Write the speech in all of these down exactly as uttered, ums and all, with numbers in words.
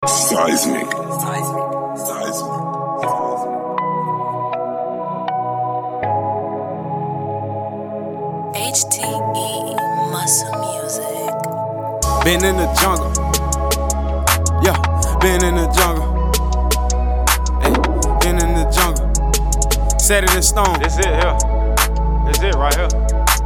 Seismic. Seismic. Seismic. H T E Muscle Music. Been in the jungle. Yeah, been in the jungle. Hey, been in the jungle. Set it in stone. This it here. This it right here.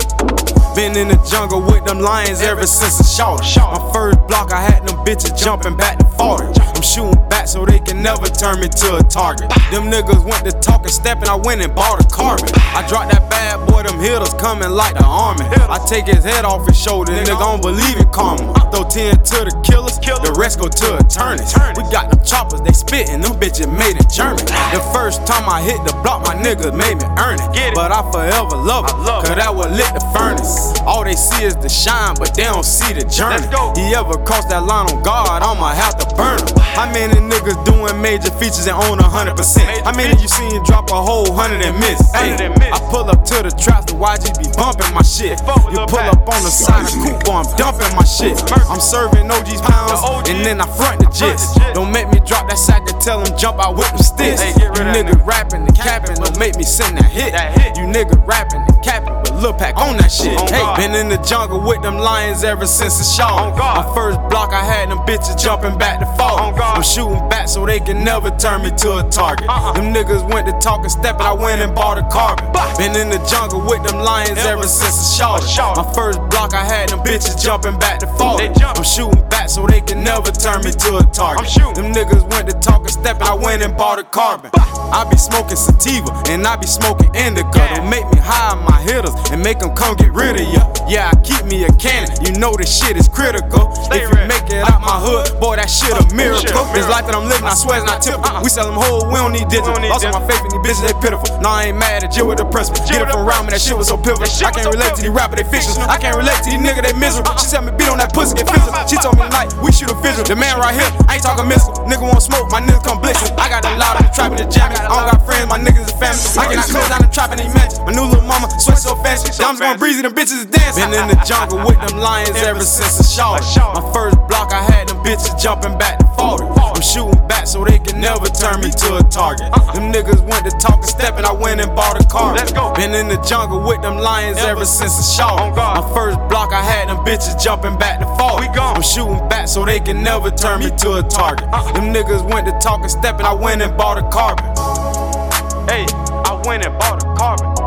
Been in the jungle with them lions ever since a short. My first block, I had them bitches jumping back to forty. I'm shooting back so they can never turn me to a target. Them niggas went to talking, stepping, I went and bought a carbon. I dropped that bad boy, them hitters coming like the army. I take his head off his shoulder, nigga don't believe in karma. Throw ten to the killers, the rest go to attorneys. We got them choppers, they spittin', them bitches made in German. The first time I hit the block, my niggas made me earn it. But I forever love it, cause that what lit the furnace. All they see is the shine, but they don't see the journey. He ever cross that line on guard, I'ma have to burn him. How many niggas doing major features and own a hundred percent? How many you seen drop a whole hundred and miss? Hey, I pull up to the traps, the Y G be bumping my shit. You pull up on the side of coupe, boy, I'm dumping my shit. I'm serving O G's pounds, and then I front the jits. Don't make me drop that sack and tell them jump out with them sticks. You niggas rapping and capping, don't make me send that hit. You niggas rapping and capping, but Lil Pac on that shit. Hey, been in the jungle with them lions ever since the show. My first block, I had them bitches jumping back to fall. I'm shooting back so they can never turn me to a target. Them niggas went to talking, stepping, I went and bought a carbon. Been in the jungle with them lions ever since the show. My first block, I had them bitches jumping back to fall. I'm shooting back so they can never turn me to a target. Them niggas went to talking, stepping, I went and bought a carbon. I be smoking sativa and I be smoking indica. Don't make me hire my hitters and make them come get rid of you. Yeah, I keep me a cannon, you know this shit is critical. If you make it out my hood, boy, that shit a miracle. This life that I'm living, I swear it's not typical. We sell them whole, we don't need digital. Lost my faith in these bitches, they pitiful. Nah, I ain't mad at you with the principal. Get it from around me, that shit was so pivotal. I can't relate to these rappers, they fictions. I can't relate to these niggas, they miserable. She tell me beat on that pussy, get physical. She told me like, we shoot a visual. The man right here, I ain't talking missile. Nigga won't smoke, my niggas come blitzing. I got a lot of the trap in the jamming. I don't got friends, my niggas is family. I cannot close down the trap in these mansions. My new little mama, sweat so fancy. Diamonds going breezy, them bitches is dancing. Been in the jungle with them lions ever since the show. My first block, I had them bitches jumping back to forty. I'm shooting back so they can never turn me to a target. Them niggas went to talking, stepping, I went and bought a car. Been in the jungle with them lions ever since the show. My first block, I had them bitches jumping back to forty. I'm shooting back so they can never turn me to a target. Them niggas went to talking, stepping, I went and bought a carbon. Hey, I went and bought a carbon.